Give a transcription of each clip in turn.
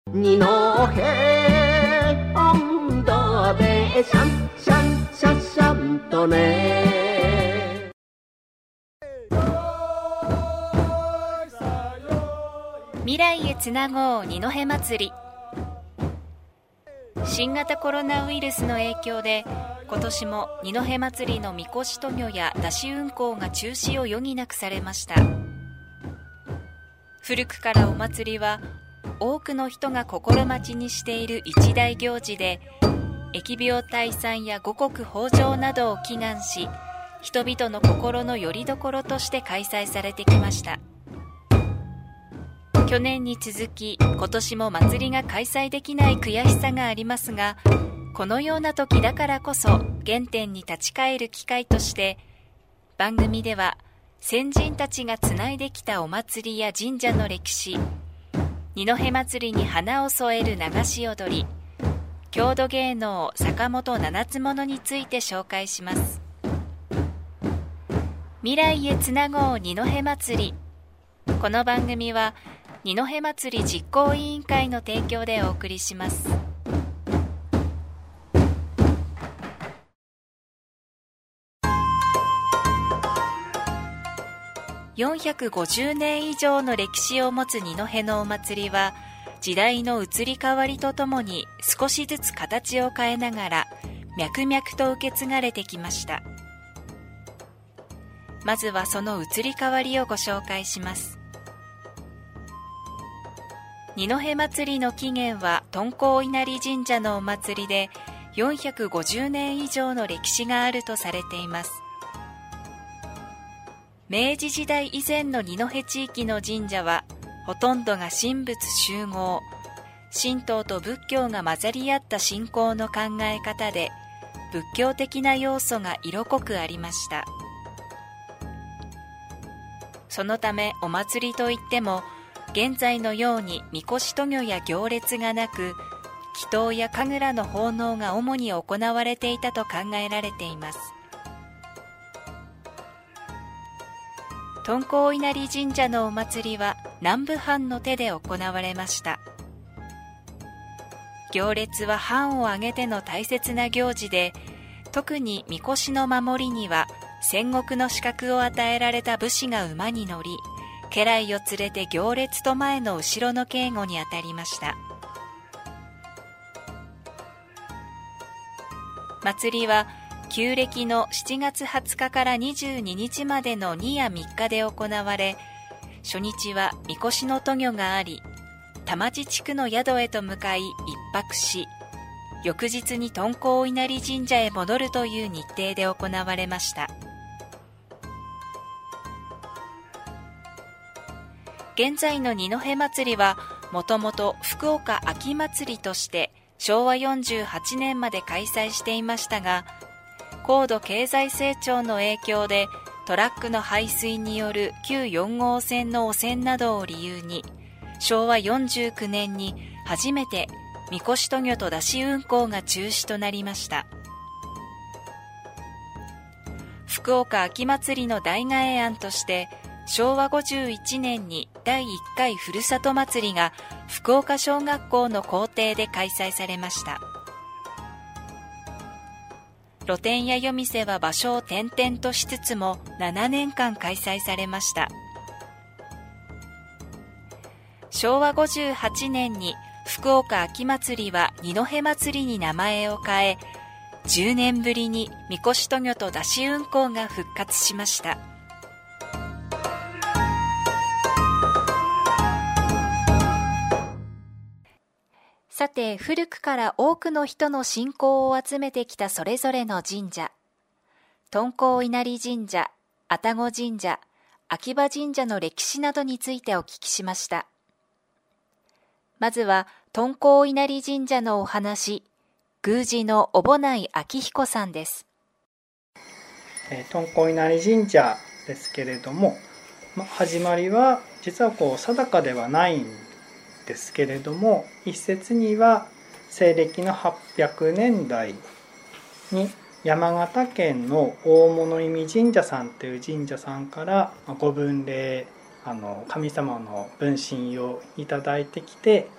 二の辺温度でシャンシャンシャンシャンとね。 未来へつなごう二戸祭り。新型コロナウイルスの影響で今年も二戸祭りのみこし渡御や山車運行が中止を余儀なくされました。古くからお祭りは多くの人が心待ちにしている一大行事で、疫病退散や五穀豊穣などを祈願し、人々の心の拠り所として開催されてきました。去年に続き今年も祭りが開催できない悔しさがありますが、このような時だからこそ原点に立ち返る機会として、番組では先人たちがつないできたお祭りや神社の歴史、二戸祭りに花を添える流し踊り、郷土芸能坂本七つ物について紹介します。未来へつなごう二戸祭り。この番組は二戸祭り実行委員会の提供でお送りします。450年以上の歴史を持つ二戸のお祭りは、時代の移り変わりとともに少しずつ形を変えながら脈々と受け継がれてきました。まずはその移り変わりをご紹介します。二戸祭りの起源は敦煌稲荷神社のお祭りで、450年以上の歴史があるとされています。明治時代以前の二戸地域の神社はほとんどが神仏集合、神道と仏教が混ざり合った信仰の考え方で、仏教的な要素が色濃くありました。そのためお祭りといっても現在のようにみこし渡御や行列がなく、祈祷や神楽の奉納が主に行われていたと考えられています。敦煌稲荷神社のお祭りは南部藩の手で行われました。行列は藩を挙げての大切な行事で、特にみこしの守りには戦国の資格を与えられた武士が馬に乗り、家来を連れて行列と前の後ろの警護に当たりました。祭りは旧暦の7月20日から22日までの2夜3日で行われ、初日はみこしの渡御があり、田町地区の宿へと向かい一泊し、翌日に敦煌稲荷神社へ戻るという日程で行われました。現在の二戸祭りはもともと福岡秋祭りとして昭和48年まで開催していましたが、高度経済成長の影響でトラックの排水による旧4号線の汚染などを理由に、昭和49年に初めてみこし渡御と山車運行が中止となりました。福岡秋祭りの代替え案として昭和51年に第1回ふるさと祭りが福岡小学校の校庭で開催されました。露店や夜店は場所を転々としつつも7年間開催されました。昭和58年に福岡秋祭りは二戸祭りに名前を変え、10年ぶりにみこし渡御と山車運行が復活しました。さて、古くから多くの人の信仰を集めてきたそれぞれの神社、敦煌稲荷神社、愛宕神社、秋葉神社の歴史などについてお聞きしました。まずは敦煌稲荷神社のお話、宮司の小保内明彦さんです。 敦煌稲荷神社ですけれども、始まりは実は定かではないんですけれども、一説には西暦の800年代に山形県の大物意味神社さんという神社さんからご分霊、神様の分身をいただいてきて、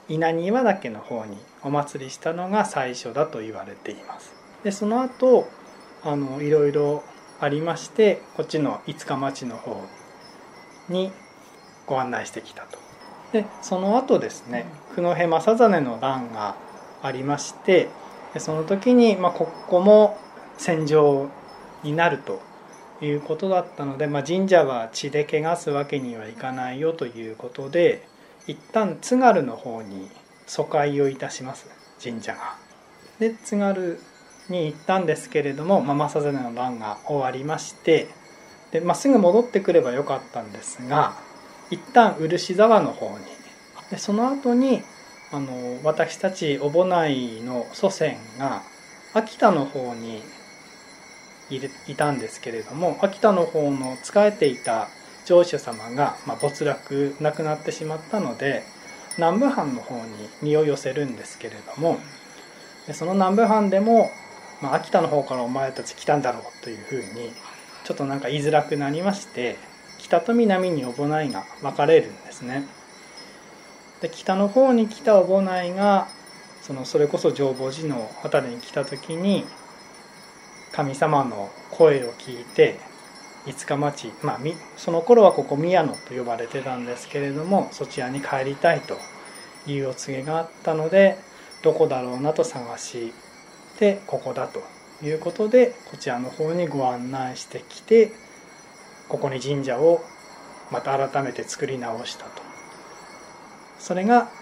稲庭岳の方にお祭りしたのが最初だと言われています。でその後いろいろありまして、こっちの五日町の方にご案内してきたと。でその後ですね、九戸正実の乱がありまして、でその時に、ここも戦場になるということだったので、神社は血で汚すわけにはいかないよということで、一旦津軽の方に疎開をいたします、神社が。で津軽に行ったんですけれども、正実の乱が終わりまして、ですぐ戻ってくればよかったんですが、一旦漆沢の方に、でその後に私たち小保内の祖先が秋田の方にいたんですけれども、秋田の方の仕えていた城主様が、没落亡くなってしまったので、南部藩の方に身を寄せるんですけれども、でその南部藩でも、秋田の方からお前たち来たんだろうというふうにちょっと言いづらくなりまして、北と南に小保内が分かれるんですね。で北の方に来た小保内がそれこそ浄法寺の辺りに来た時に、神様の声を聞いて五日町、その頃はここ宮野と呼ばれてたんですけれども、そちらに帰りたいというお告げがあったので、どこだろうなと探してここだということで、こちらの方にご案内してきて、ここに神社をまた改めて作り直したと。それが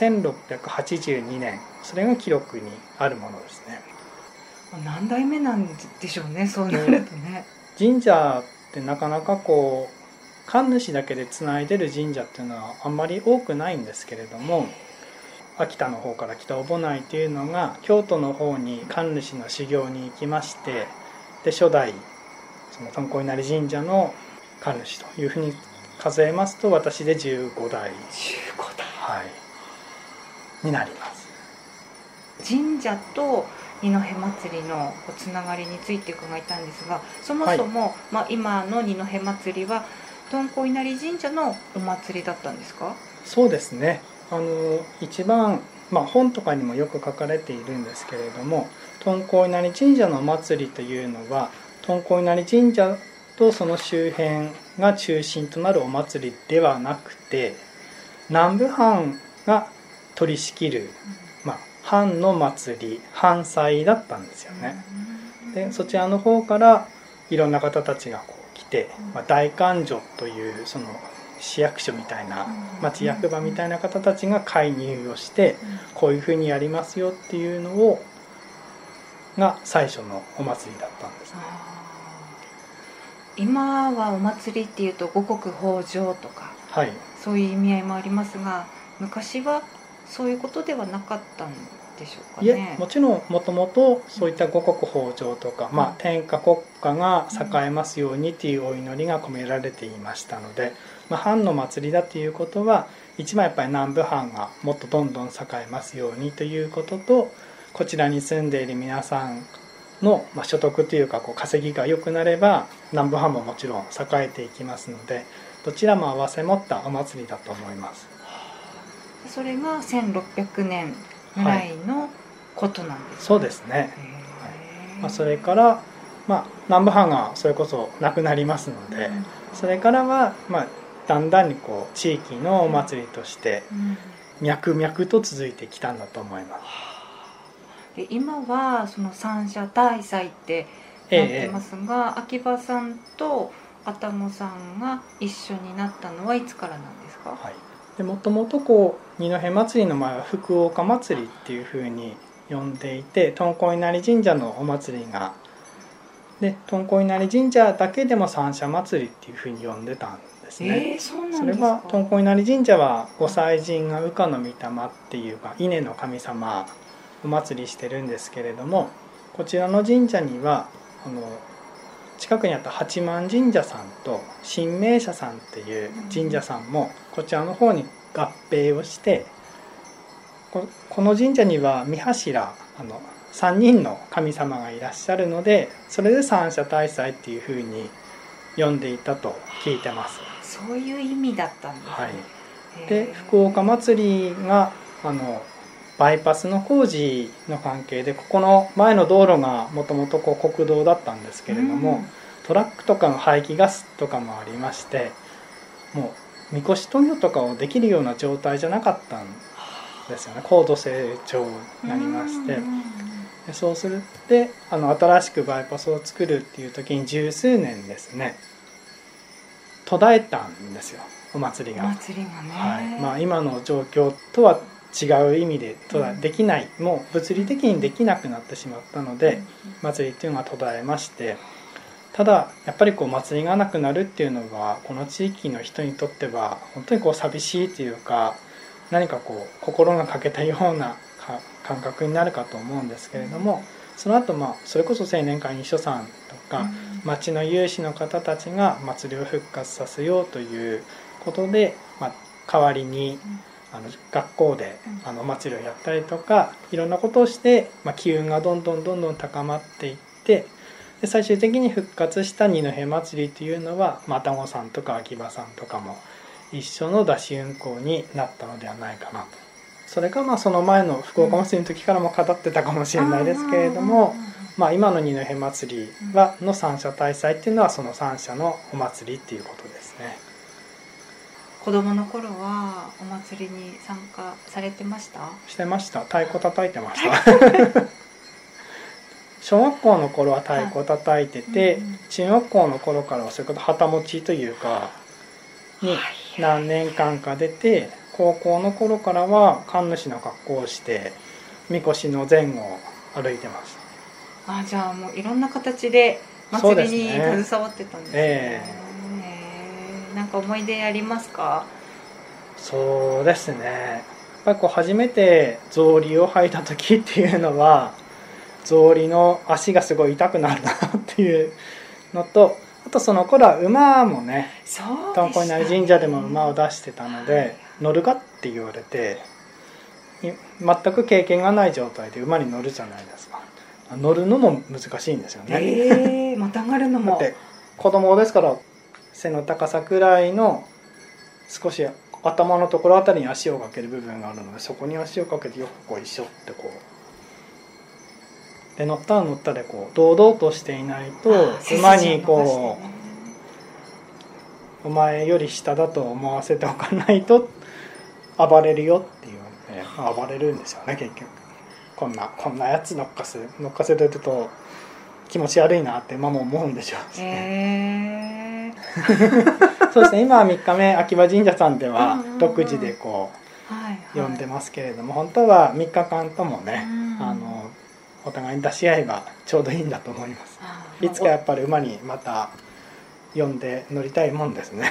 1682年、それが記録にあるものですね。 何代目なんでしょうね、そうなるとね。 神社ってなかなか神主だけでつないでる神社っていうのはあんまり多くないんですけれども、秋田の方から来た小保内っていうのが京都の方に神主の修行に行きまして、で初代敦煌稲荷神社の神主というふうに数えますと、私で15代、になります。 神社と二戸祭りのつながりについて伺いたいんですが、そもそも、今の二戸祭りは敦煌稲荷神社のお祭りだったんですか？ そうですね。一番、本とかにもよく書かれているんですけれども、敦煌稲荷神社のお祭りというのは、敦煌稲荷神社とその周辺が中心となるお祭りではなくて、南部藩が取り仕切る、藩の祭り、藩祭だったんですよね。でそちらの方からいろんな方たちが来て、大官所というその市役所みたいな、町役場みたいな方たちが介入をして、こういうふうにやりますよっていうのが最初のお祭りだったんですね。 今はお祭りっていうと五穀豊穣とか、そういう意味合いもありますが、昔はそういうことではなかったんでしょうかね。 もちろんもともとそういった五穀豊穣とか、天下国家が栄えますようにというお祈りが込められていましたので、藩の祭りだということは、一番やっぱり南部藩がもっとどんどん栄えますようにということと、こちらに住んでいる皆さんの所得というか稼ぎが良くなれば、南部藩ももちろん栄えていきますので、どちらも併せ持ったお祭りだと思います。 それが1600年ぐらいのことなんですね。 そうですね。それから、南部藩がそれこそなくなりますので、それからは、だんだんに地域のお祭りとして脈々と続いてきたんだと思います。 で今はその三社大祭ってなってますが、秋葉さんと愛宕さんが一緒になったのはいつからなんですか？ もともと二戸祭りの前は福岡祭りっていうふうに呼んでいて、敦煌稲荷神社のお祭りがで、敦煌稲荷神社だけでも三社祭りっていうふうに呼んでたんですね。それは敦煌稲荷神社は御祭神が羽化の御霊っていうか稲の神様お祭りしてるんですけれども、こちらの神社には近くにあった八幡神社さんと神明社さんっていう神社さんもこちらの方に合併をして、この神社には御柱3人の神様がいらっしゃるので、それで三社大祭っていうふうに呼んでいたと聞いてます。 そういう意味だったんですね。 で福岡祭りがバイパスの工事の関係でここの前の道路がもともと国道だったんですけれども、トラックとかの排気ガスとかもありまして、もうみこし投票とかをできるような状態じゃなかったんですよね。高度成長になりまして、でそうするって新しくバイパスを作るっていう時に十数年ですね途絶えたんですよ、お祭りが。はい、今の状況とは違う意味でできない、もう物理的にできなくなってしまったので、祭りっていうのが途絶えまして、ただやっぱり祭りがなくなるっていうのはこの地域の人にとっては本当に寂しいというか、何か心が欠けたような感覚になるかと思うんですけれども、その後それこそ青年会議所さんとか町の有志の方たちが祭りを復活させようということで、代わりに学校でお祭りをやったりとかいろんなことをして、機運がどんどん高まっていって、で最終的に復活した二戸祭りというのは愛宕さんとか秋葉さんとかも一緒の出し運行になったのではないかなと。それがその前の福岡祭りの時からも語ってたかもしれないですけれども、今の二戸祭りの三社大祭っていうのはその三社のお祭りっていうことですね。 子供の頃はお祭りに参加されてました？ してました。太鼓叩いてました小学校の頃は太鼓叩いてて、中学校の頃からはそれこそ旗持ちというかに何年間か出て、高校の頃からは神主の格好をしてみこしの前後を歩いてました。 じゃあもういろんな形で祭りに携わってたんですね。なんか思い出ありますか？ そうですね、やっぱり初めて草履を履いた時っていうのは草履の足がすごい痛くなるなっていうのと、あとその頃は馬もね、東光稲荷神社でも馬を出してたので、乗るかって言われて全く経験がない状態で馬に乗るじゃないですか。乗るのも難しいんですよね。 またがるのも。 だって子供ですから背の高さくらいの少し頭のところあたりに足をかける部分があるので、そこに足をかけてよく一緒ってで乗ったら乗ったで堂々としていないと馬にお前より下だと思わせておかないと暴れるよっていうので、暴れるんですよね。結局こんなやつ乗っかせてると気持ち悪いなって馬も思うんでしょうね。そうですね、今は3日目秋葉神社さんでは独自で呼んでますけれども、本当は3日間ともね、お互いに出し合えばちょうどいいんだと思います。いつかやっぱり馬にまた呼んで乗りたいもんですね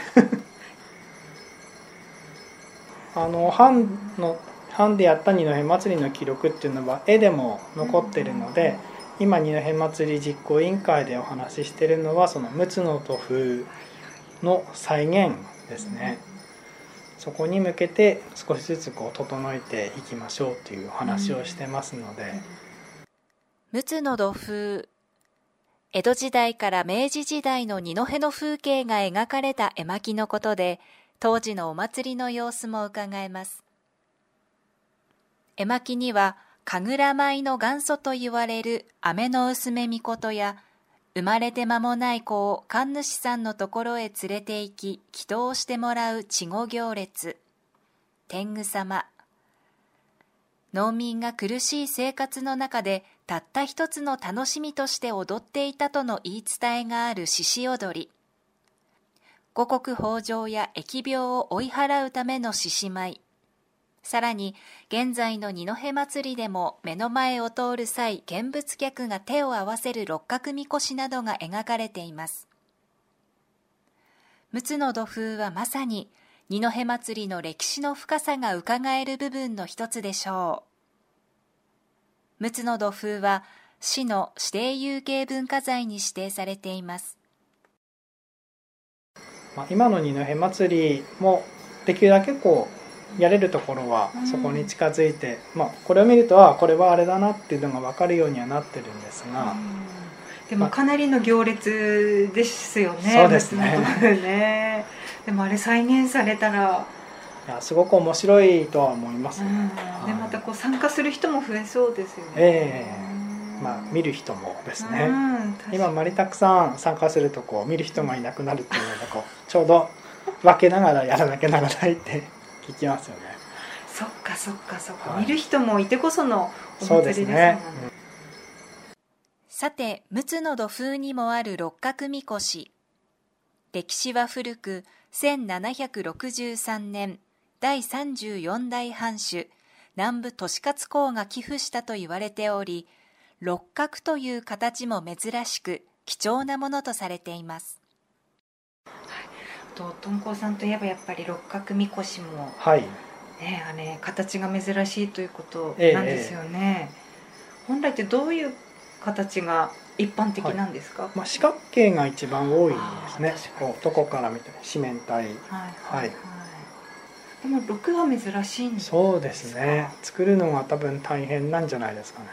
藩でやった二戸祭りの記録っていうのは絵でも残ってるので、今二戸祭り実行委員会でお話ししてるのはその陸奥の土風の再現ですね。そこに向けて少しずつ整えていきましょうというお話をしてますので、 陸奥の土風、江戸時代から明治時代の二戸の風景が描かれた絵巻のことで、当時のお祭りの様子も伺えます。絵巻には神楽舞の元祖と言われる雨の薄め命や、生まれて間もない子を神主さんのところへ連れて行き祈祷してもらう稚児行列、天狗様、農民が苦しい生活の中でたった一つの楽しみとして踊っていたとの言い伝えがある獅子踊り、五穀豊穣や疫病を追い払うための獅子舞、さらに現在の二戸祭りでも目の前を通る際見物客が手を合わせる六角みこしなどが描かれています。陸奥の土風はまさに二戸祭りの歴史の深さがうかがえる部分の一つでしょう。陸奥の土風は市の指定有形文化財に指定されています。 今の二戸祭りもできるだけやれるところはそこに近づいて、これを見るとこれはあれだなっていうのが分かるようにはなってるんですが、 でもかなりの行列ですよね。 そうですね。 でもあれ再現されたらいやすごく面白いとは思います、 でまたこう参加する人も増えそうですよね。 見る人もですね、今あまりたくさん参加するとこう見る人がいなくなるっていうのでこうちょうど分けながらやらなきゃならないって聞きますよね。 そっかそっかそっか、見る人もいてこそのお祭りですもんね。 さて、陸奥の土風にもある六角みこし。歴史は古く、1763年、第34代藩主、南部利勝公が寄付したと言われており、六角という形も珍しく、貴重なものとされています。 とんこうさんといえばやっぱり六角みこしも、形が珍しいということなんですよね。本来ってどういう形が一般的なんですか？ 四角形が一番多いですね。どこから見て四面体。 でも六は珍しいんですか？ そうですね。作るのが多分大変なんじゃないですかね。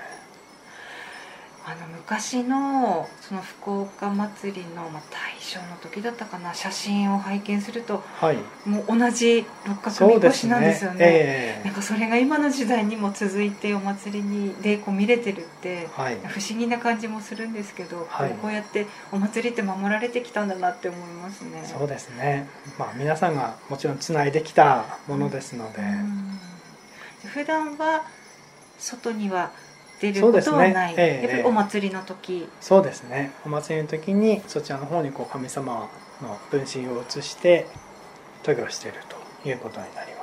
昔のその福岡祭りの大正の時だったかな、写真を拝見すると、もう同じ六角みこしなんですよね。なんかそれが今の時代にも続いてお祭りでこう見れてるって、不思議な感じもするんですけど、こうやってお祭りって守られてきたんだなって思いますね。 そうですね。皆さんがもちろんつないできたものですので、 普段は外には出ることはない。やっぱりお祭りの時。 そうですね。お祭りの時にそちらの方にこう神様の分身を移して渡御しているということになります。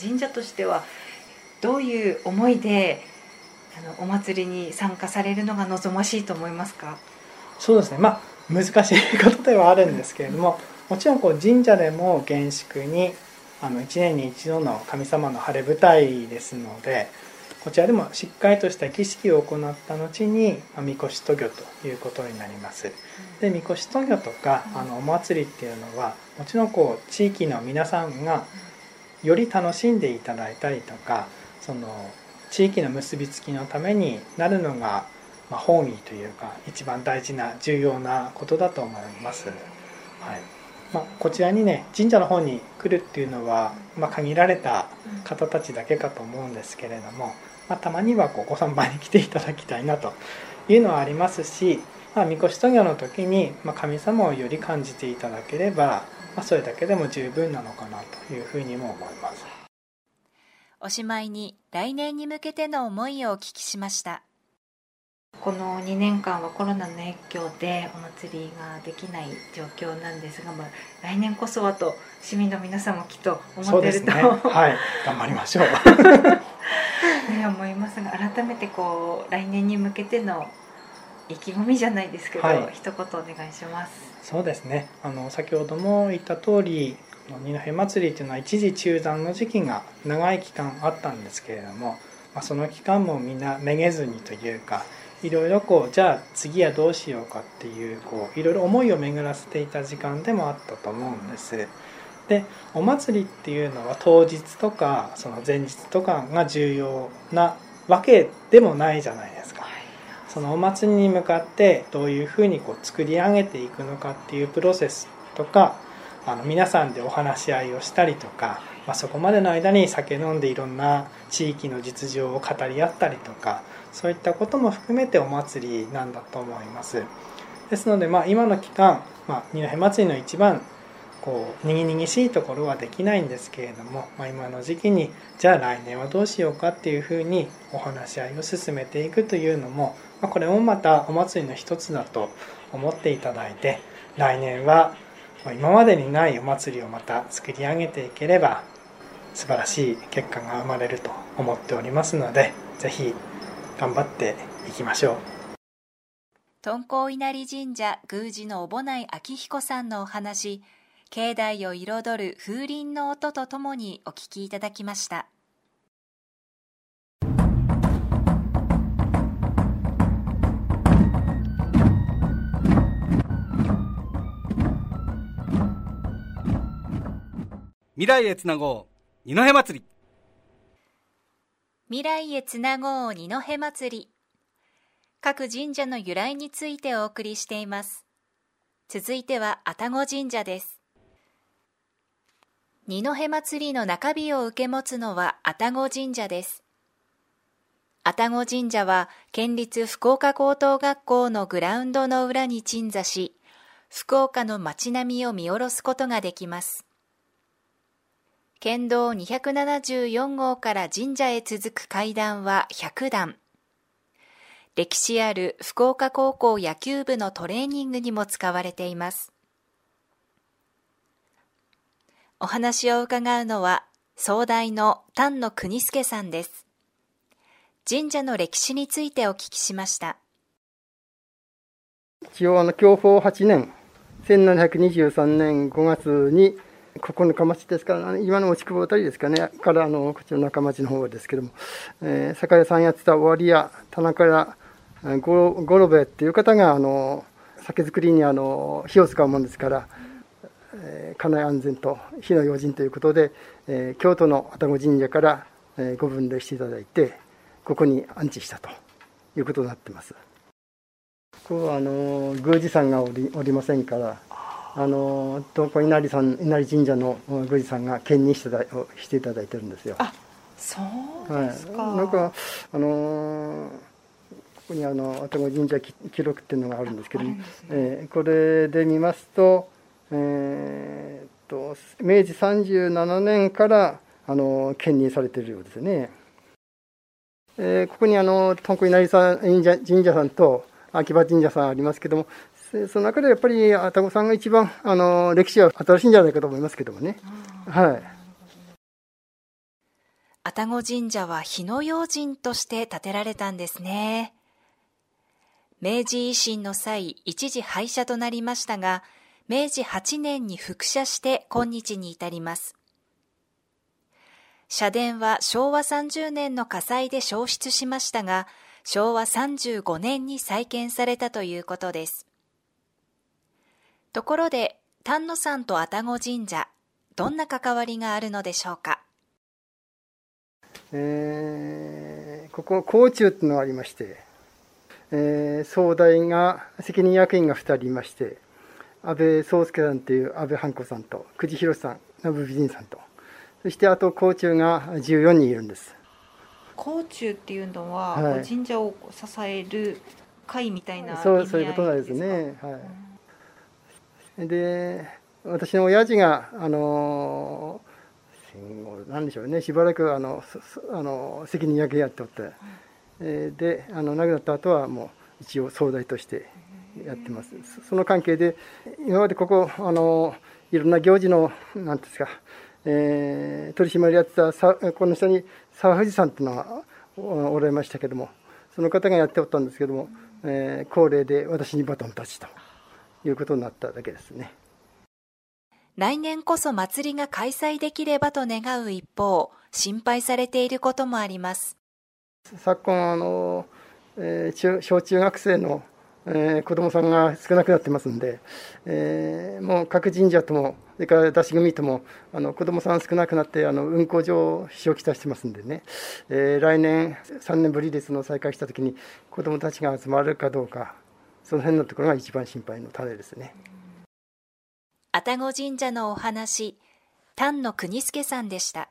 神社としてはどういう思いでお祭りに参加されるのが望ましいと思いますか？ そうですね。難しいことではあるんですけれども、もちろんこう神社でも厳粛に1年に一度の神様の晴れ舞台ですので、こちらでもしっかりとした儀式を行った後にみこし渡御ということになります。で、みこし渡御とかお祭りっていうのはもちろんこう地域の皆さんがより楽しんでいただいたりとか、その地域の結びつきのためになるのが本意というか一番大事な重要なことだと思います。こちらにね神社の方に来るっていうのは、限られた方たちだけかと思うんですけれども、たまにはご参拝に来ていただきたいなというのはありますし、みこし渡御の時に神様をより感じていただければ、それだけでも十分なのかなというふうにも思います。 おしまいに来年に向けての思いをお聞きしました。 この2年間はコロナの影響でお祭りができない状況なんですが、来年こそはと市民の皆さんもきっと思っていると、 頑張りましょう思いますが、改めて来年に向けての意気込みじゃないですけど、一言お願いします。 そうですね。先ほども言った通り、二戸祭りというのは一時中断の時期が長い期間あったんですけれども、その期間もみんなめげずにというか、いろいろじゃあ次はどうしようかっていういろいろ思いを巡らせていた時間でもあったと思うんです。で、お祭りっていうのは当日とかその前日とかが重要なわけでもないじゃないですか。そのお祭りに向かってどういうふうに作り上げていくのかっていうプロセスとか、皆さんでお話し合いをしたりとか、そこまでの間に酒飲んでいろんな地域の実情を語り合ったりとか、そういったことも含めてお祭りなんだと思います。ですので、今の期間、二戸祭りの一番にぎにぎしいところはできないんですけれども、今の時期にじゃあ来年はどうしようかっていうふうにお話し合いを進めていくというのも、これもまたお祭りの一つだと思っていただいて、来年は今までにないお祭りをまた作り上げていければ素晴らしい結果が生まれると思っておりますので、ぜひ頑張っていきましょう。 敦煌稲荷神社宮司の小保内昭彦さんのお話、境内を彩る風鈴の音とともにお聞きいただきました。 未来へつなごう二戸祭り。 未来へつなごう二戸祭り。各神社の由来についてお送りしています。続いては愛宕神社です。 二戸祭りの中日を受け持つのは愛宕神社です。愛宕神社は県立福岡高等学校のグラウンドの裏に鎮座し、福岡の街並みを見下ろすことができます。県道274号から神社へ続く階段は100段。歴史ある福岡高校野球部のトレーニングにも使われています。お話を伺うのは総代の丹野邦助さんです。神社の歴史についてお聞きしました。 一応享保8年1723年5月に9日町ですから、今の内久保あたりですかね、からこっちの中町の方ですけども、酒屋さんやってた尾張屋田中屋五郎兵衛っていう方が酒造りに火を使うもんですから、家内安全と火の用心ということで、京都の愛宕神社から、ご分類していただいて、ここに安置したということになっています。ここは宮司さんがおりませんから、東湖稲荷神社の宮司さんが兼任していただいてるんですよ。 あ、そうですか。 はい、なんかここに愛宕神社記録っていうのがあるんですけども、これで見ますと、明治37年から兼任されているようですね。ここに東湖稲荷神社さんと秋葉神社さんありますけども、その中でやっぱり愛宕さんが一番歴史は新しいんじゃないかと思いますけどもね。はい。 愛宕神社は火の用心として建てられたんですね。明治維新の際、一時廃社となりましたが、明治8年に復社して今日に至ります。社殿は昭和30年の火災で焼失しましたが、昭和35年に再建されたということです。ところで、丹野さんと愛宕神社、どんな関わりがあるのでしょうか。 ここ甲冑っていうのがありまして、総代が責任役員が2人いまして、安倍宗介さんという安倍半子さんと久慈博さん、南部美人さんと、そしてあと甲冑が14人いるんです。 甲冑っていうのは、 はい、 神社を支える会みたいな意味合いそういうことなんですね。はい。で、私の親父が戦後なんでしょうね、しばらく責任役員やっておって、で亡くなった後はもう一応総代としてやってます。その関係で今までここいろんな行事のなんですか、取り締まりやってたこの下に沢藤さんっていうのがおられましたけども、その方がやっておったんですけども、高齢で私にバトンタッチということになっただけですね。 来年こそ祭りが開催できればと願う一方、心配されていることもあります。 昨今小中学生の子どもさんが少なくなってますんで、もう各神社ともそれから出し組とも子どもさん少なくなって運行上支障をきたしてますんでね、来年3年ぶりで再開したときに子どもたちが集まるかどうか、その辺のところが一番心配の種ですね。 愛宕神社のお話、丹野邦助さんでした。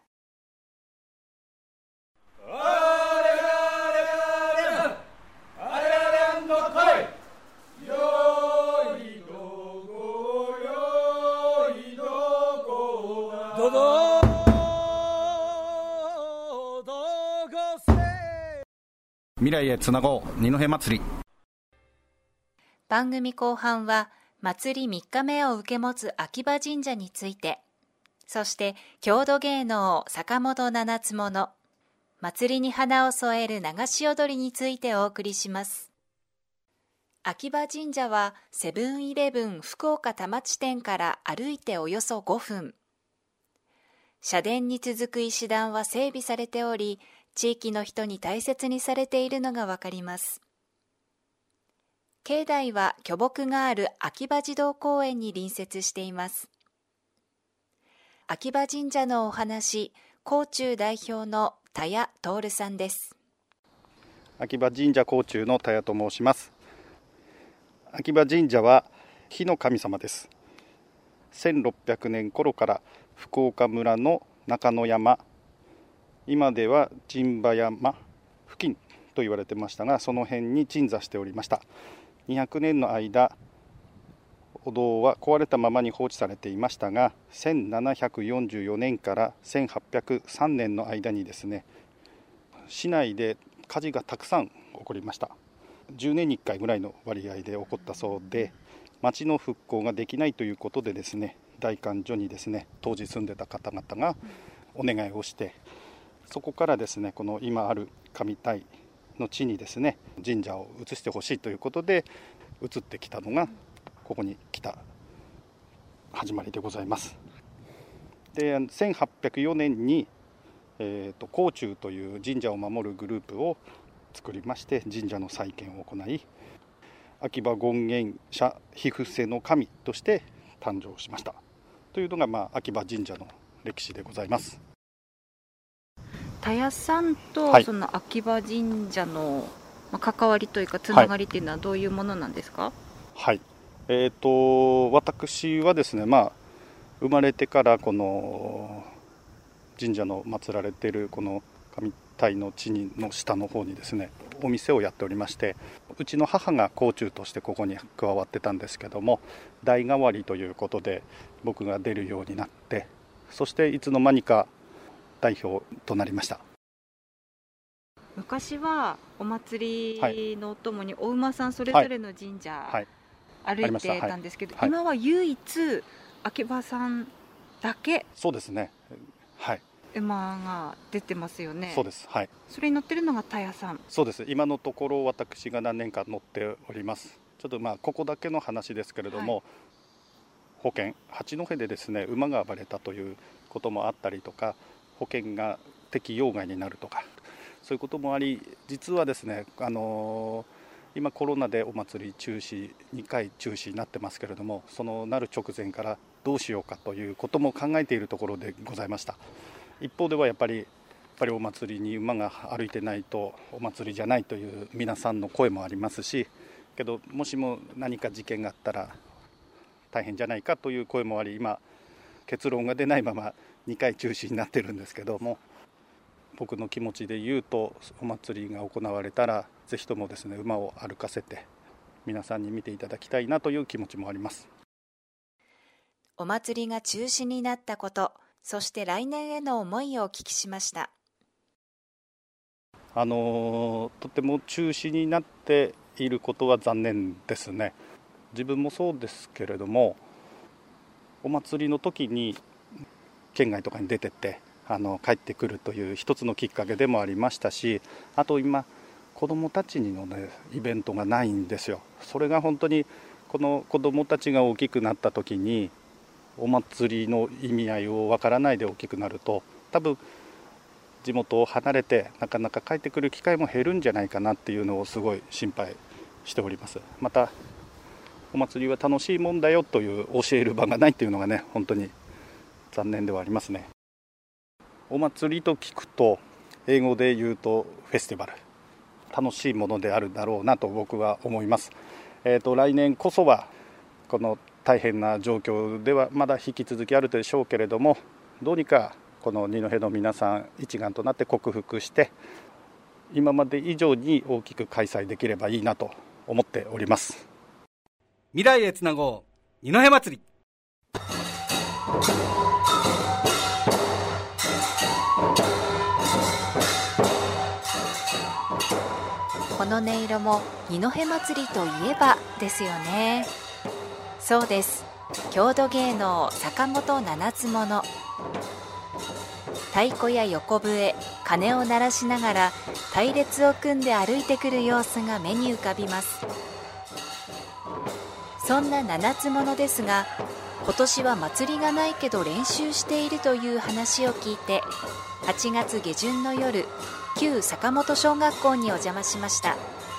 未来へつなごう二戸祭り。 番組後半は祭り3日目を受け持つ秋葉神社について、そして郷土芸能坂本七つ物、祭りに花を添える流し踊りについてお送りします。秋葉神社はセブン‐イレブン福岡田町店から歩いておよそ5分。社殿に続く石段は整備されており、地域の人に大切にされているのがわかります。境内は巨木がある秋葉児童公園に隣接しています。秋葉神社のお話、甲冑代表の田谷徹さんです。 秋葉神社甲冑の田谷と申します。秋葉神社は火の神様です。1600年頃から福岡村の中野山、今では陣馬山付近と言われてましたが、その辺に鎮座しておりました。200年の間お堂は壊れたままに放置されていましたが、1744年から1803年の間にですね、市内で火事がたくさん起こりました。10年に1回ぐらいの割合で起こったそうで、町の復興ができないということでですね、代官所にですね、当時住んでた方々がお願いをして、そこからですね、この今ある上泰の地にですね、神社を移してほしいということで移ってきたのがここに来た始まりでございます。で、1804年に、高中という神社を守るグループを作りまして、神社の再建を行い、秋葉権現社秘伏せの神として誕生しましたというのが、秋葉神社の歴史でございます。 田谷さんとその秋葉神社の関わりというかつながりというのはどういうものなんですか？ はい、私はですね、生まれてからこの神社の祀られているこの上泰の地の下の方にですね、お店をやっておりまして、うちの母が甲冑としてここに加わってたんですけども、代替わりということで僕が出るようになって、そしていつの間にか代表となりました。 昔はお祭りのともにお馬さんそれぞれの神社歩いてたんですけど、今は唯一秋葉さんだけ、 そうですね、 馬が出てますよね。 そうです、 それに乗ってるのが田谷さん。 そうです。今のところ私が何年か乗っております。ちょっとここだけの話ですけれども、保険八戸でですね、馬が暴れたということもあったりとか、保険が適用外になるとか、そういうこともあり、実はですね、今コロナでお祭り中止、2回中止になってますけれども、そのなる直前からどうしようかということも考えているところでございました。一方ではやっぱりお祭りに馬が歩いてないとお祭りじゃないという皆さんの声もありますし、けどもしも何か事件があったら大変じゃないかという声もあり、今結論が出ないまま2回中止になってるんですけども、僕の気持ちで言うと、お祭りが行われたらぜひともですね、馬を歩かせて皆さんに見ていただきたいなという気持ちもあります。 お祭りが中止になったこと、そして来年への思いをお聞きしました。 とても中止になっていることは残念ですね。自分もそうですけれども、お祭りの時に県外とかに出てって帰ってくるという一つのきっかけでもありましたし、あと今子どもたちの、イベントがないんですよ。それが本当にこの子どもたちが大きくなった時にお祭りの意味合いをわからないで大きくなると、多分地元を離れてなかなか帰ってくる機会も減るんじゃないかなっていうのをすごい心配しております。またお祭りは楽しいもんだよという教える場がないっていうのがね、本当に残念ではありますね。お祭りと聞くと英語で言うとフェスティバル、楽しいものであるだろうなと僕は思います。来年こそはこの大変な状況ではまだ引き続きあるでしょうけれども、どうにかこの二戸の皆さん一丸となって克服して、今まで以上に大きく開催できればいいなと思っております。 未来へつなごう二戸祭り。 この音色も二戸祭りといえばですよね。そうです。郷土芸能坂本七つ物。太鼓や横笛、鐘を鳴らしながら隊列を組んで歩いてくる様子が目に浮かびます。そんな七つ物ですが、今年は祭りがないけど練習しているという話を聞いて、8月下旬の夜、旧坂本小学校にお邪魔しました。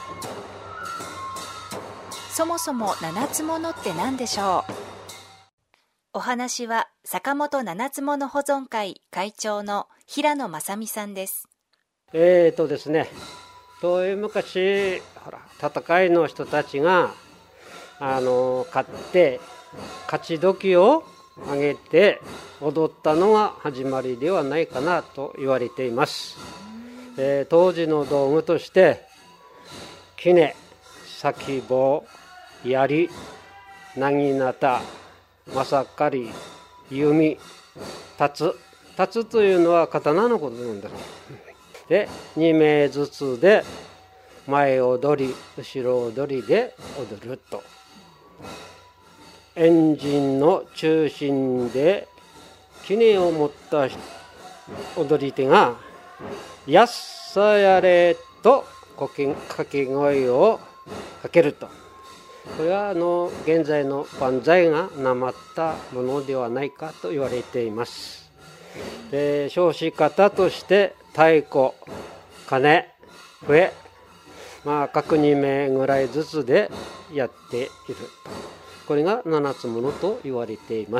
そもそも七つ物って何でしょう。お話は坂本七つ物保存会会長の平野正美さんです。 ですね、遠い昔戦いの人たちが勝って勝ち時を上げて踊ったのが始まりではないかなと言われています。当時の道具として杵、先棒、槍、なぎなた、まさかり、弓、立つというのは刀のことなんだ。で2名ずつで前踊り後ろ踊りで踊ると、エンジンの中心で杵を持った踊り手がやっさやれと掛け声をかけると、これは現在の万歳がなまったものではないかと言われています。で称し方として太鼓、鐘、笛、各2名ぐらいずつでやっていると、これが七つ物と言われています。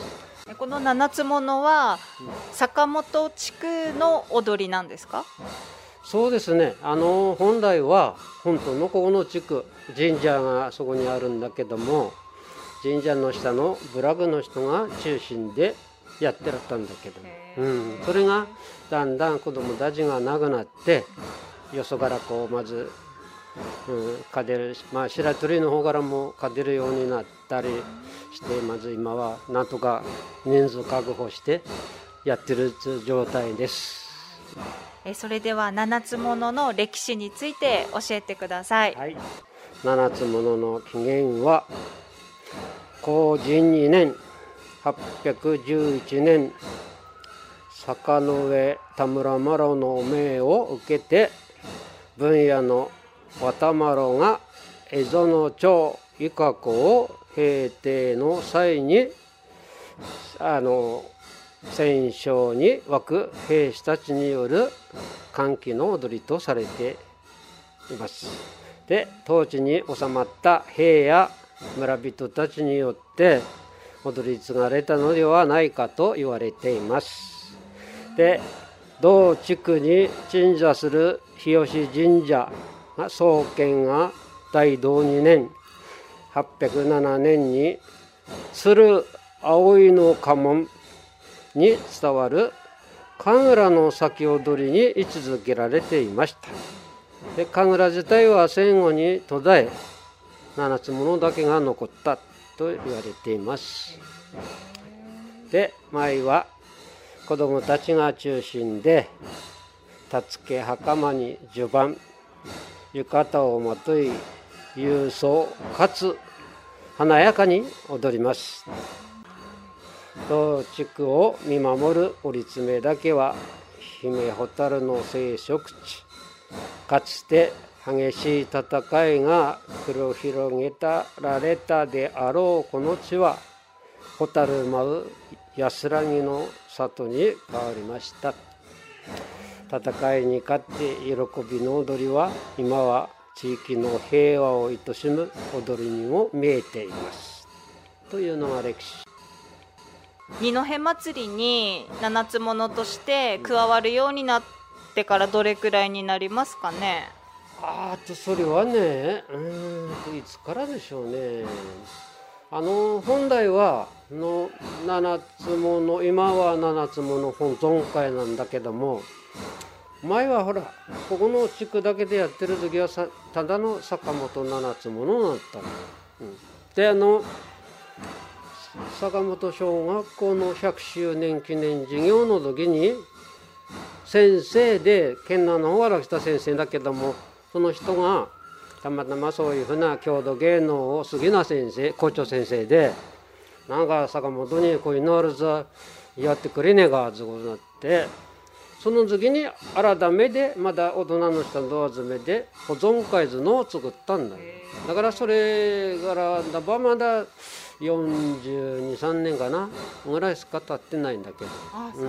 この七つ物は坂本地区の踊りなんですか？ そうですね、本来は本当のここの地区、神社がそこにあるんだけども、神社の下の部落の人が中心でやってらったんだけど、それがだんだん子どもたちがなくなって、よそからまず、かでる、白鳥の方からもかでるようになったりして、まず今はなんとか人数確保してやってる状態です。 それでは七つ物の歴史について教えてください。 はい、七つ物の起源は弘仁2年811年、坂上田村麻呂の命を受けて分野の渡麻呂が蝦夷の町伊香子を平定の際に戦勝に沸く兵士たちによる歓喜の踊りとされています。で当地に収まった兵や村人たちによって踊り継がれたのではないかと言われています。で同地区に鎮座する日吉神社が創建が大同2年807年に鶴葵の家紋に伝わる神楽の先踊りに位置づけられていました。で神楽自体は戦後に途絶え、七つ物だけが残ったと言われています。で舞は子どもたちが中心で、たつけ袴に襦袢、浴衣をまとい勇壮かつ華やかに踊ります。同地区を見守る折爪だけは姫蛍の生殖地、かつて激しい戦いが繰り広げられたであろうこの地は蛍舞う安らぎの里に変わりました。戦いに勝って喜びの踊りは今は地域の平和を愛しむ踊りにも見えていますというのが歴史。 二戸祭りに七つ物として加わるようになってからどれくらいになりますかね？ それはね、いつからでしょうね。本来は七つ物、今は七つ物本尊会なんだけども、前はほらここの地区だけでやってる時はただの坂本七つ物だったの、で坂本小学校の100周年記念事業の時に先生で県南の方から来た先生だけども、その人がたまたまそういうふうな郷土芸能を好きな先生、校長先生で、なんか坂本にこういうのあるぞやってくれねえかってことになって、その時に改めてまだ大人の人の集めで保存会図のを作ったんだよ。だからそれからだばまだ42、3年かなぐらいしか経ってないんだけど。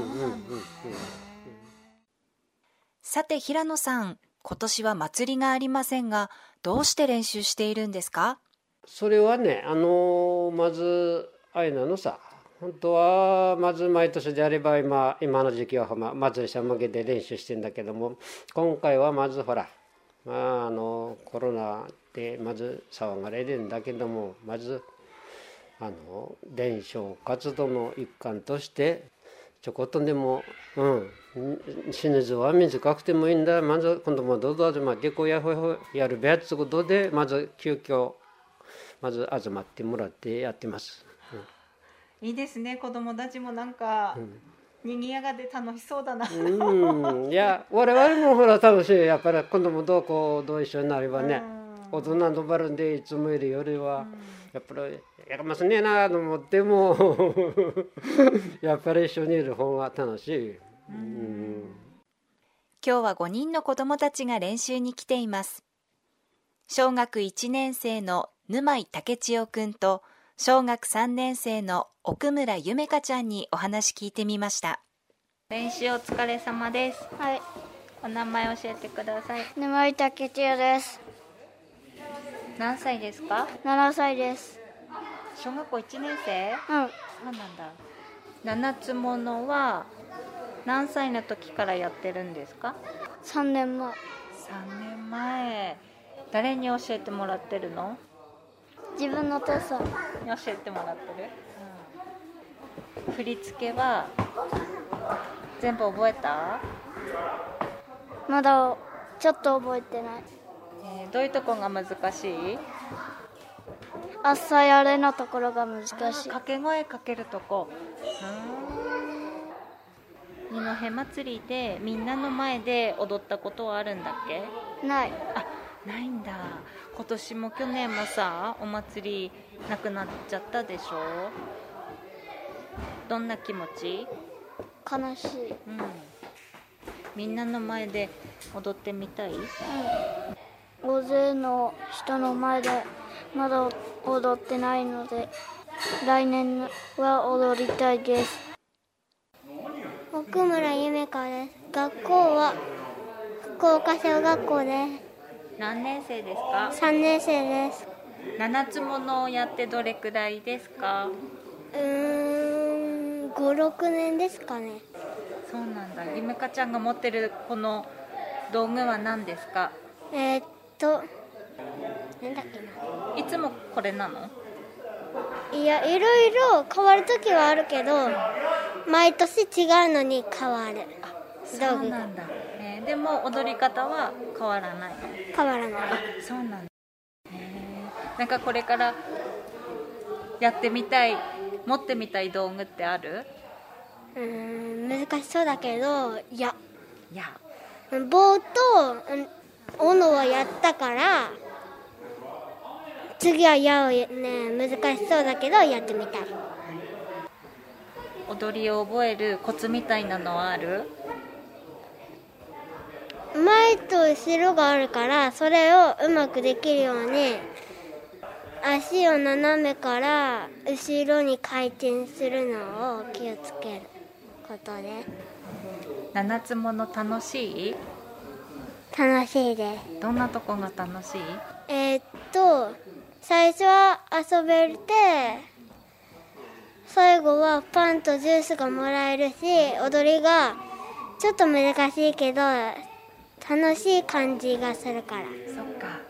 さて平野さん、今年は祭りがありませんが、どうして練習しているんですか？ それはね、まずあれなのさ、本当はまず毎年であれば今の時期は祭りしゃ向けて練習してんだけども、今回はまずほら、コロナでまず騒がれるんだけども、まず伝承活動の一環としてちょこっとでも、死ぬずは短くてもいいんだ、まず今度もどうぞ集まってこうやるべってことで、まず急遽まず集まってもらってやってます。 いいですね、子供たちもなんか、にぎやかで楽しそうだな。 いや我々もほら楽しい、やっぱり子供とこうどう一緒になればね、大人の場でいつもいるよりは、やっぱりやりますねなと思ってもやっぱり一緒にいる方が楽しい。 今日は5人の子どもたちが練習に来ています。小学1年生の沼井武千代くんと小学3年生の奥村ゆめかちゃんにお話聞いてみました。練習お疲れ様です。 はい。 お名前教えてください。 沼井武千代です。 何歳ですか ？7歳です。 小学校1年生？ うん。 そうなんだ。七つ物は何歳の時からやってるんですか ？3年前。 3年前。誰に教えてもらってるの？ 自分のお父さんに教えてもらってる、振り付けは全部覚えた？ まだちょっと覚えてない。 どういうとこが難しい？ 朝やれのところが難しい。 掛け声かけるとこ。二戸祭りでみんなの前で踊ったことはあるんだっけ？ ない。 ないんだ。今年も去年もさ、お祭りなくなっちゃったでしょ。どんな気持ち？ 悲しい。 みんなの前で踊ってみたい？ 大勢の人の前でまだ踊ってないので、来年は踊りたいです。奥村ゆめかです。学校は福岡小学校です。 何年生ですか ？3年生です。 七つ物をやってどれくらいですか ？5、6年ですかね。 そうなんだ。ゆめかちゃんが持ってるこの道具は何ですか？ なんだっけな。 いつもこれなの？ いや、いろいろ変わるときはあるけど、毎年違うのに変わる。 そうなんだ。でも踊り方は変わらないの？ 変わらない。 そうなんだ。なんかこれからやってみたい、持ってみたい道具ってある？ 難しそうだけど、いや。 棒と斧はやったから、次は矢をね、難しそうだけどやってみたい。 踊りを覚えるコツみたいなのはある？ 前と後ろがあるから、それをうまくできるように足を斜めから後ろに回転するのを気をつけることで。 七つ物楽しい？ 楽しいです。 どんなとこが楽しい？ 最初は遊べて、最後はパンとジュースがもらえるし、踊りがちょっと難しいけど楽しい感じがするから。 そっか。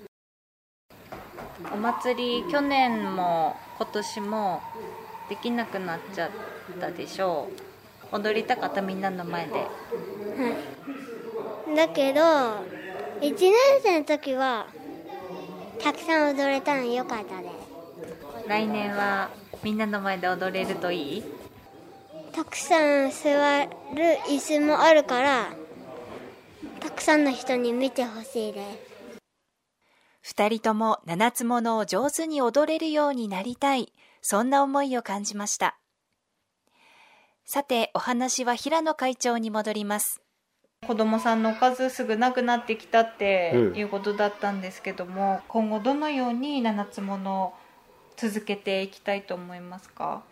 お祭り去年も今年もできなくなっちゃったでしょう。踊りたかった？みんなの前で。 はい。だけど1年生の時はたくさん踊れたの良かったです。 来年はみんなの前で踊れるといい？ たくさん座る椅子もあるからたくさんの人に見てほしいです。 2人とも七つ物を上手に踊れるようになりたい、そんな思いを感じました。さて、お話は平野会長に戻ります。子どもさんの数すぐなくなってきたっていうことだったんですけども、今後どのように七つ物を続けていきたいと思いますか？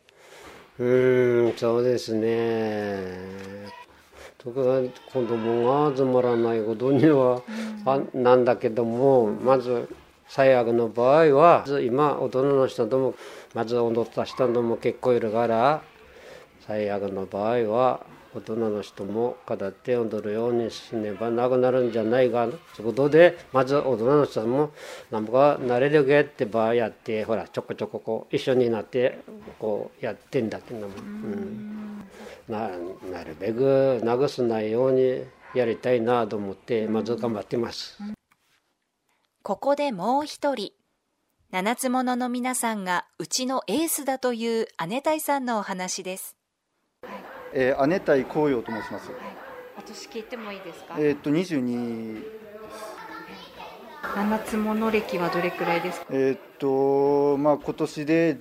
そうですね。特に子供が集まらないことには、なんだけども、まず最悪の場合は今大人の人ともまず踊った人とも結構いるから、最悪の場合は大人の人も語って踊るようにしねばなくなるんじゃないかということで、まず大人の人もなんか慣れるけってばやって、ほらちょこちょここう一緒になってこうやってんだけども、なるべく流すないようにやりたいなと思ってまず頑張ってます。 ここでもう一人、七つ物の皆さんがうちのエースだという姉隊さんのお話です。 姉隊紅葉と申します。 お年聞いてもいいですか ？22です。 七つ物歴はどれくらいですか？ 今年で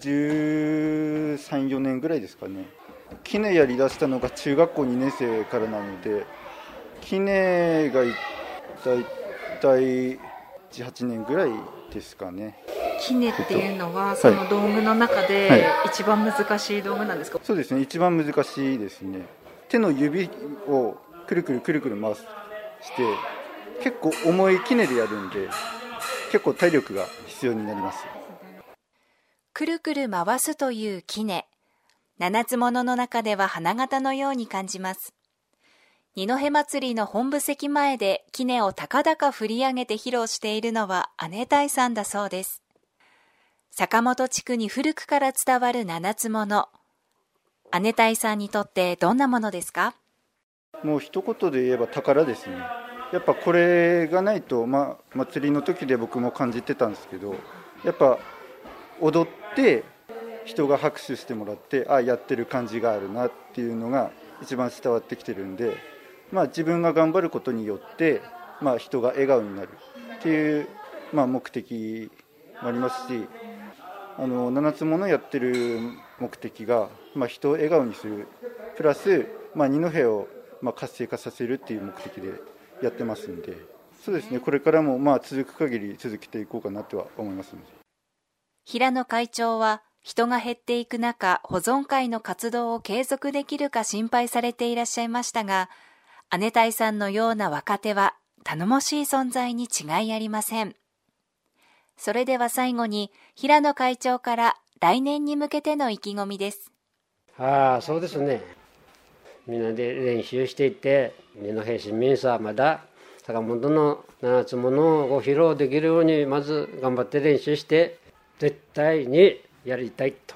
13、14年ぐらいですかね。キネやりだしたのが中学校2年生からなので、キネがだいたい18年ぐらいですかね。 キネっていうのは、その道具の中で一番難しい道具なんですか？ そうですね、一番難しいですね。手の指をくるくるくるくる回して結構重いキネでやるんで、結構体力が必要になります。 くるくる回すというキネ、七つ物の中では花形のように感じます。二戸祭りの本部席前でキネを高々振り上げて披露しているのは姉隊さんだそうです。坂本地区に古くから伝わる七つ物、姉隊さんにとってどんなものですか？ もう一言で言えば宝ですね。やっぱこれがないと、祭りの時で僕も感じてたんですけど、やっぱ踊って人が拍手してもらって、やってる感じがあるなっていうのが一番伝わってきてるんで、自分が頑張ることによって、人が笑顔になるっていう、目的もありますし、七つ物やってる目的が、人を笑顔にするプラス、二戸を活性化させるっていう目的でやってますんで、そうですね、これからも続く限り続けていこうかなとは思いますので。 平野会長は人が減っていく中、保存会の活動を継続できるか心配されていらっしゃいましたが、姉隊さんのような若手は頼もしい存在に違いありません。それでは最後に平野会長から来年に向けての意気込みです。 そうですね、みんなで練習していって、二戸市民さまだ坂本の七つ物をご披露できるようにまず頑張って練習して絶対にやりたいと、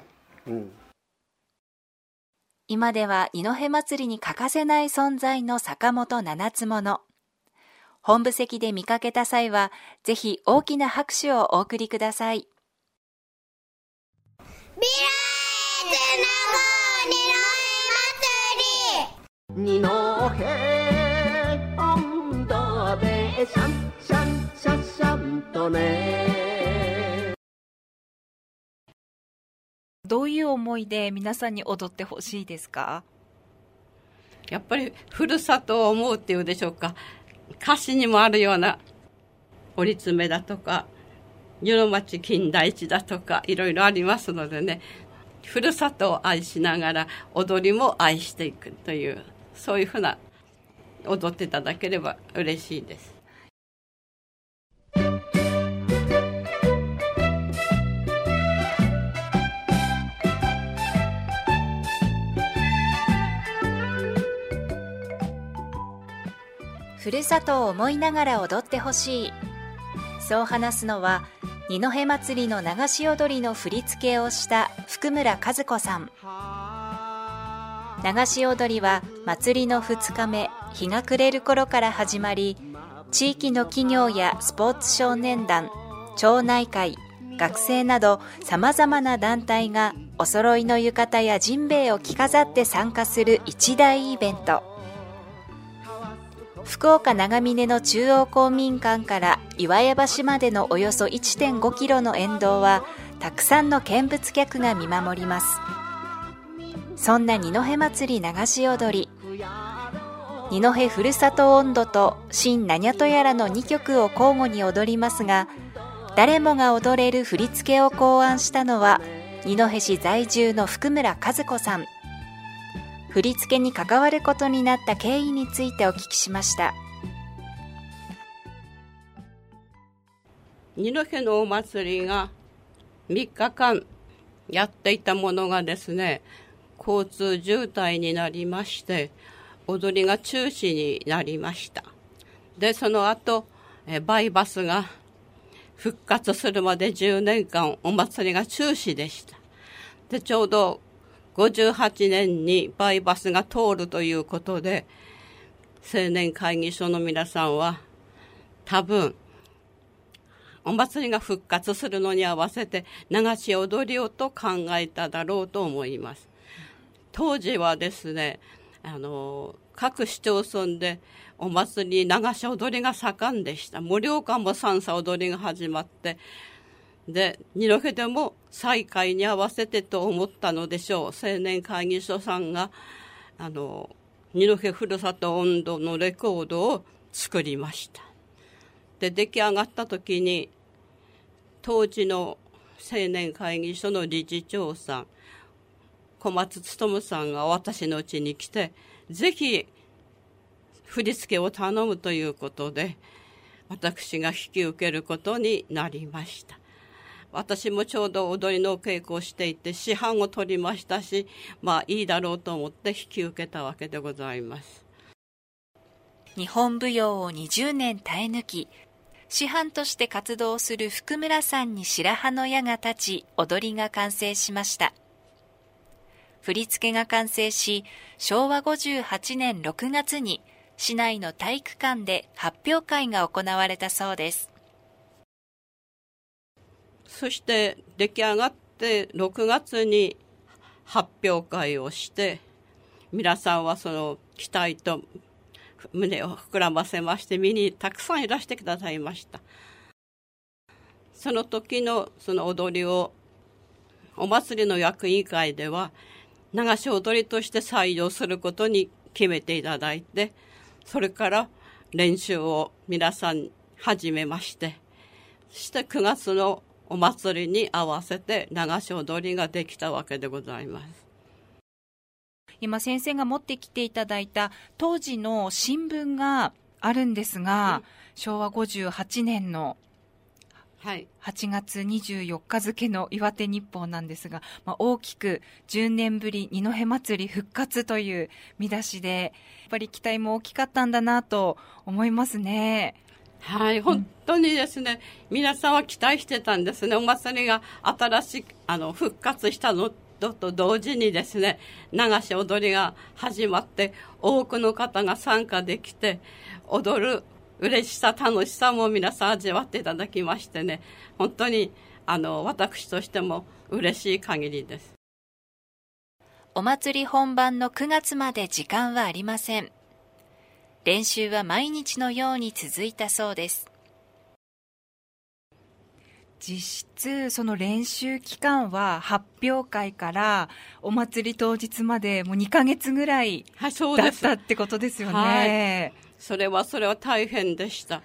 今では二戸祭りに欠かせない存在の坂本七つ物。本部席で見かけた際はぜひ大きな拍手をお送りください。 二戸音頭でシャンシャンシャシャンとね。 どういう思いで皆さんに踊ってほしいですか？ やっぱりふるさとを思うっていうでしょうか。歌詞にもあるような折り詰めだとか湯の町金田一だとかいろいろありますのでね、ふるさとを愛しながら踊りも愛していくという、そういうふうな踊っていただければ嬉しいです。 ふるさとを思いながら踊ってほしい、そう話すのは二戸祭りの流し踊りの振り付けをした福村和子さん。流し踊りは祭りの2日目、日が暮れる頃から始まり、地域の企業やスポーツ少年団、町内会、学生などさまざまな団体がお揃いの浴衣やジンベエを着飾って参加する一大イベント。福岡長峰の中央公民館から岩屋橋までのおよそ 1.5 キロの沿道はたくさんの見物客が見守ります。そんな二戸祭り流し踊り、二戸ふるさと音頭と新なにゃとやらの2曲を交互に踊りますが、誰もが踊れる振り付けを考案したのは二戸市在住の福村和子さん。振り付けに関わることになった経緯についてお聞きしました。 二戸のお祭りが3日間やっていたものがですね、交通渋滞になりまして、 踊りが中止になりました。でその後バイバスが復活するまで10年間お祭りが中止でした。でちょうど58年にバイバスが通るということで、青年会議所の皆さんは多分お祭りが復活するのに合わせて流し踊りをと考えただろうと思います。当時はですね、各市町村でお祭り流し踊りが盛んでした。盛岡も三叉踊りが始まって、で二戸でも再開に合わせてと思ったのでしょう。青年会議所さんが二戸ふるさと音頭のレコードを作りました。で出来上がった時に当時の青年会議所の理事長さん小松勉さんが私の家に来て、ぜひ振り付けを頼むということで私が引き受けることになりました。私もちょうど踊りの稽古をしていて師範を取りましたし、いいだろうと思って引き受けたわけでございます。 日本舞踊を20年耐え抜き、師範として活動する福村さんに白羽の矢が立ち、踊りが完成しました。振り付けが完成し、昭和58年6月に市内の体育館で発表会が行われたそうです。 そして出来上がって6月に発表会をして、皆さんはその期待と胸を膨らませまして見にたくさんいらしてくださいました。その時のその踊りをお祭りの役員会では流し踊りとして採用することに決めていただいて、それから練習を皆さん始めまして、そして9月のお祭りに合わせて流し踊りができたわけでございます。 今先生が持ってきていただいた当時の新聞があるんですが、昭和58年の8月24日付の岩手日報なんですが、大きく10年ぶり二戸祭り復活という見出しで、やっぱり期待も大きかったんだなと思いますね。 はい、本当にですね、皆さんは期待してたんですね。お祭りが新しく復活したのと同時にですね、流し踊りが始まって多くの方が参加できて踊る嬉しさ楽しさも皆さん味わっていただきましてね、本当に私としても嬉しい限りです。 お祭り本番の9月まで時間はありません。練習は毎日のように続いたそうです。実質その練習期間は発表会からお祭り当日までもう2ヶ月ぐらいだったってことですよね。 それは大変でした。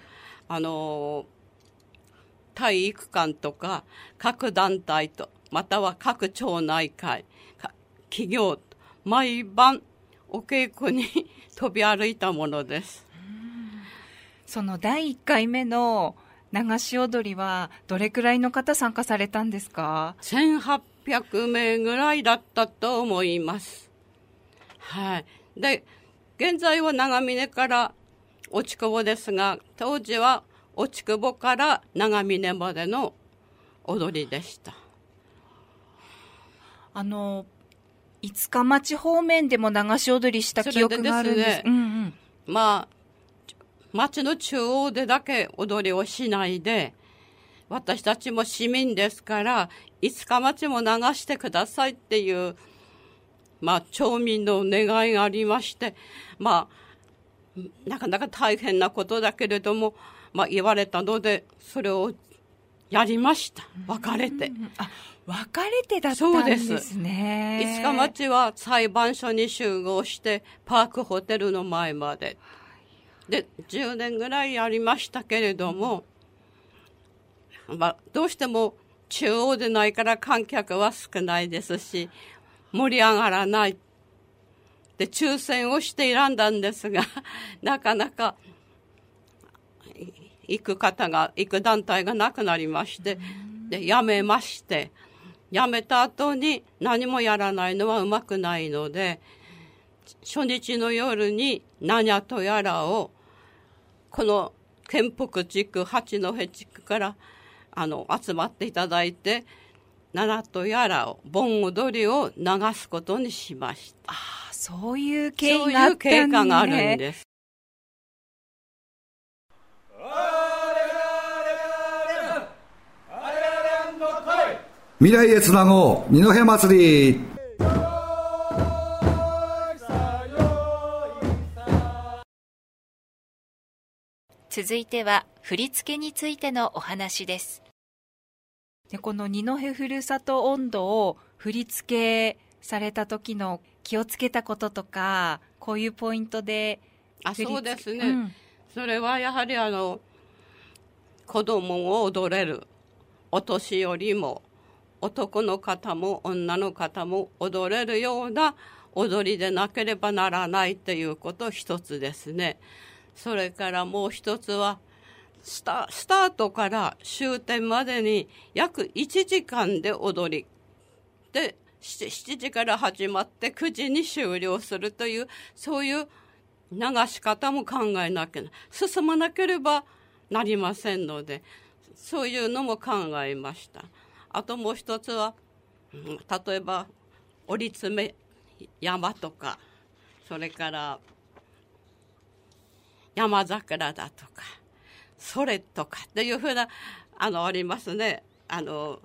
体育館とか各団体とまたは各町内会企業と毎晩お稽古に飛び歩いたものです。 その第1回目の流し踊りはどれくらいの方参加されたんですか ？1800名ぐらいだったと思います。はい。で、現在は長峰から落久保ですが、当時は落久保から長峰までの踊りでした。 五日町方面でも流し踊りした記憶があるんです。 町の中央でだけ踊りをしないで、私たちも市民ですから五日町も流してくださいっていう町民の願いがありまして、なかなか大変なことだけれども、言われたのでそれをやりました。別れて。 別れてだったんですね。 五日町は裁判所に集合してパークホテルの前までで10年ぐらいやりましたけれども、どうしても中央でないから観客は少ないですし盛り上がらないで抽選をして選んだんですがなかなか行く団体がなくなりまして、でやめまして、やめた後に何もやらないのはうまくないので、 初日の夜にナニャとやらをこの県北地区八戸地区から集まっていただいて、ナナとやらを盆踊りを流すことにしました。 そういう経緯があったんですね。そういう経過があるんです。 未来へつなごう二戸祭り。 続いては振り付けについてのお話です。で、この二戸ふるさと音頭を振り付けされた時の気をつけたこととか、こういうポイントでそうですね、それはやはり子供を踊れる、お年寄りも男の方も女の方も踊れるような踊りでなければならないということ一つですね。それからもう一つはスタートから終点までに約1時間で踊りで、7時から始まって9時に終了するという、そういう流し方も考えなきゃ進まなければなりませんので、そういうのも考えました。あともう一つは、例えば折り詰め山とか、それから山桜だとかそれとかっていうふうなありますね。あと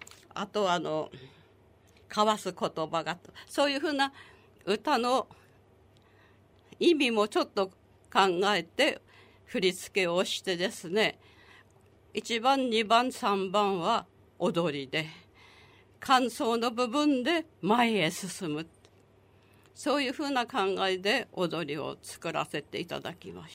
交わす言葉が、そういうふうな歌の意味もちょっと考えて振り付けをしてですね、1番2番3番は踊りで、間奏の部分で前へ進む、そういうふうな考えで踊りを作らせていただきました。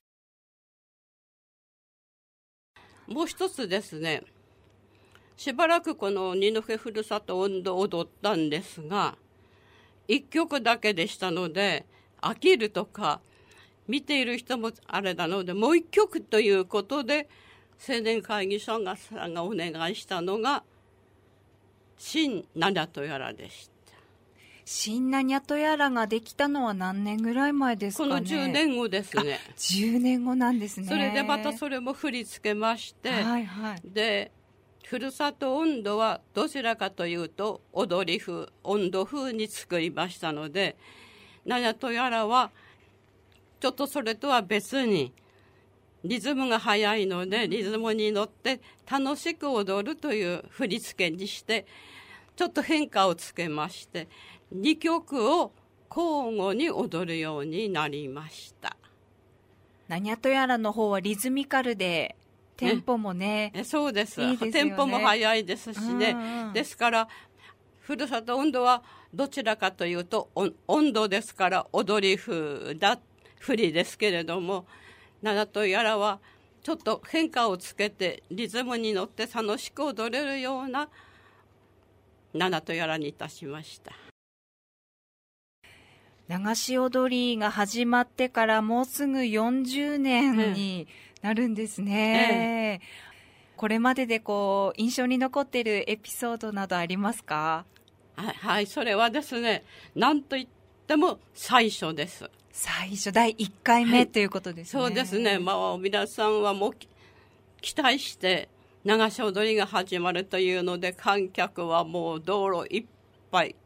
もう一つですね、しばらくこの二戸ふるさと音頭を踊ったんですが、1曲だけでしたので飽きるとか見ている人もあれなので、もう1曲ということで青年会議所さんがお願いしたのが新ナニャとやらでした。 新ナニャとやらができたのは何年ぐらい前ですかね。 この10年後ですね。 10年後なんですね。 それでまたそれも振り付けまして、でふるさと音頭はどちらかというと踊り風、音頭風に作りましたので、ナニャとやらはちょっとそれとは別にリズムが速いので、リズムに乗って楽しく踊るという振り付けにして、ちょっと変化をつけまして、2曲を交互に踊るようになりました。 ナニャとやらの方はリズミカルで、テンポもね、 そうです。 いいですよね。 テンポも速いですしね。ですからふるさと音頭はどちらかというと音頭ですから踊り風だ振りですけれども、ナニャとやらはちょっと変化をつけてリズムに乗って楽しく踊れるようなナニャとやらにいたしました。 流し踊りが始まってからもうすぐ40年になるんですね。これまでで印象に残っているエピソードなどありますか？ はい、それはですね、なんといっても最初です。 最初、第1回目ということですね。 そうですね。皆さんはもう期待して流し踊りが始まるというので、観客はもう道路いっぱい。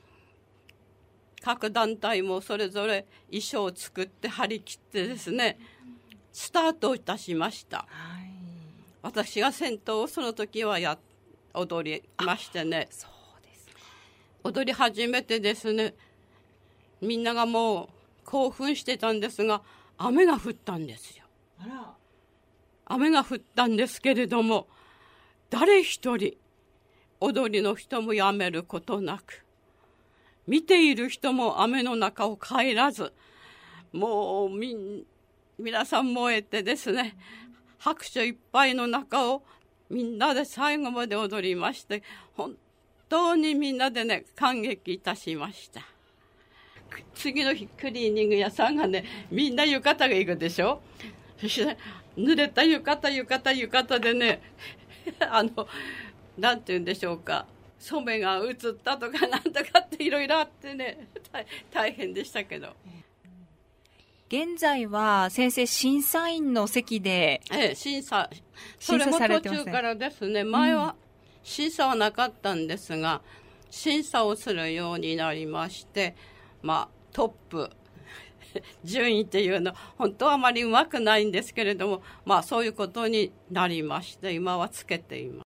各団体もそれぞれ衣装を作って張り切ってですね、スタートいたしました。私が先頭をその時は踊りましてね。 そうですか。 踊り始めてですね、みんながもう興奮してたんですが、雨が降ったんですよ。雨が降ったんですけれども、誰一人踊りの人もやめることなく、見ている人も雨の中を帰らず、もう皆さん燃えてですね、拍手いっぱいの中をみんなで最後まで踊りまして、本当にみんなでね、感激いたしました。次の日クリーニング屋さんがね、みんな浴衣が行くでしょ。そして濡れた浴衣でねなんて言うんでしょうか、 染めが移ったとかなんとかっていろいろあってね、大変でしたけど。 現在は先生審査員の席で、 それも途中からですね。前は審査はなかったんですが、審査をするようになりまして、トップ順位っていうの本当はあまりうまくないんですけれども、そういうことになりまして、今はつけています。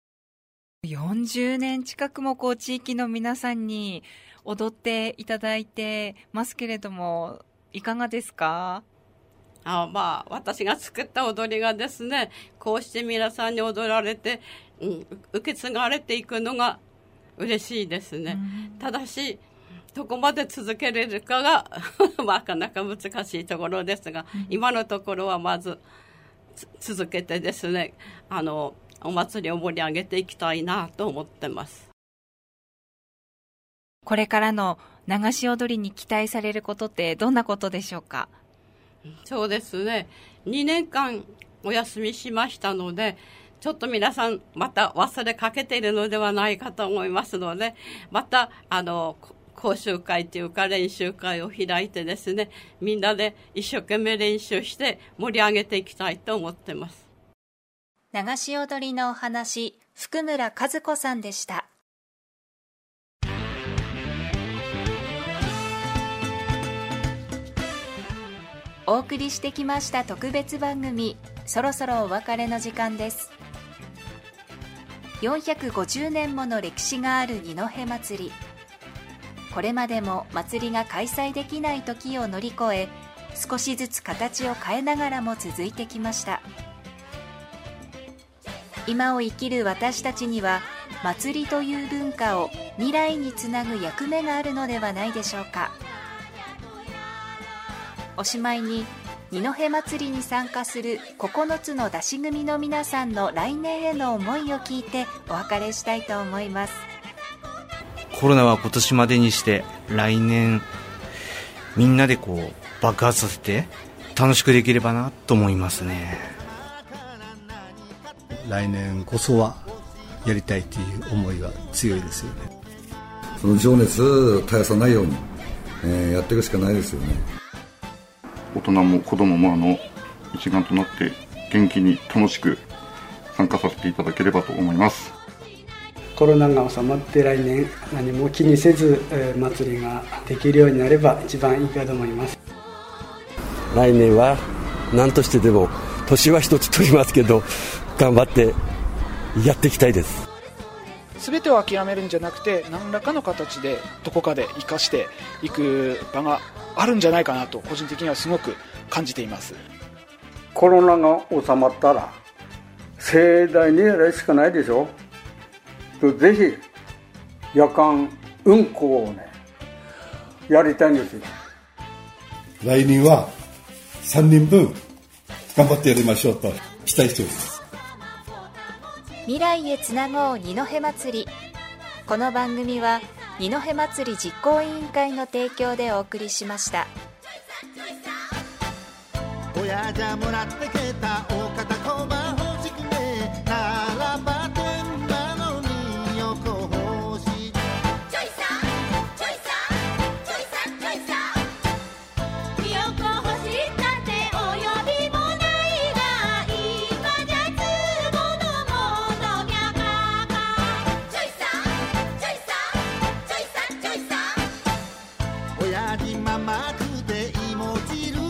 40年近くも地域の皆さんに踊っていただいてますけれども、いかがですか？ 私が作った踊りがですね、こうして皆さんに踊られて、受け継がれていくのが嬉しいですね。ただしどこまで続けれるかがなかなか難しいところですが、今のところはまず続けてですね、お祭りを盛り上げていきたいなと思ってます。 これからの流し踊りに期待されることってどんなことでしょうか？ そうですね、2年間お休みしましたので、ちょっと皆さんまた忘れかけているのではないかと思いますので、また講習会というか練習会を開いてですね、みんなで一生懸命練習して盛り上げていきたいと思ってます。 流し踊りのお話、福村和子さんでした。お送りしてきました特別番組、そろそろお別れの時間です。450年もの歴史がある二戸祭り。これまでも祭りが開催できない時を乗り越え、少しずつ形を変えながらも続いてきました。今を生きる私たちには、祭りという文化を未来につなぐ役目があるのではないでしょうか。おしまいに、二戸祭りに参加する9つの出し組の皆さんの来年への思いを聞いてお別れしたいと思います。 コロナは今年までにして、来年みんなで爆発させて楽しくできればなと思いますね。 来年こそはやりたいという思いが強いですよね。 その情熱を絶やさないように、やっていくしかないですよね。 大人も子供も一丸となって元気に楽しく参加させていただければと思います。 コロナが収まって来年何も気にせず、祭りができるようになれば一番いいかと思います。 来年は何としてでも年は一つ取りますけど、頑張ってやっていきたいです。 全てを諦めるんじゃなくて、何らかの形でどこかで生かしていく場があるんじゃないかなと個人的にはすごく感じています。 コロナが収まったら盛大にやるしかないでしょ。ぜひ夜間運行をねやりたいんですよ。 来年は3人分頑張ってやりましょうと期待しております。 未来へつなごう二戸祭り。この番組は二戸祭り実行委員会の提供でお送りしました。 親じゃもらってけた大方小判欲しくねならば天満のに横欲しい。ちょいさちょいさちょいさちょいさ横欲しいったって及びもないが今じゃつぼのものぎゃかか。ちょいさちょいさちょいさちょいさ親父ママくて芋汁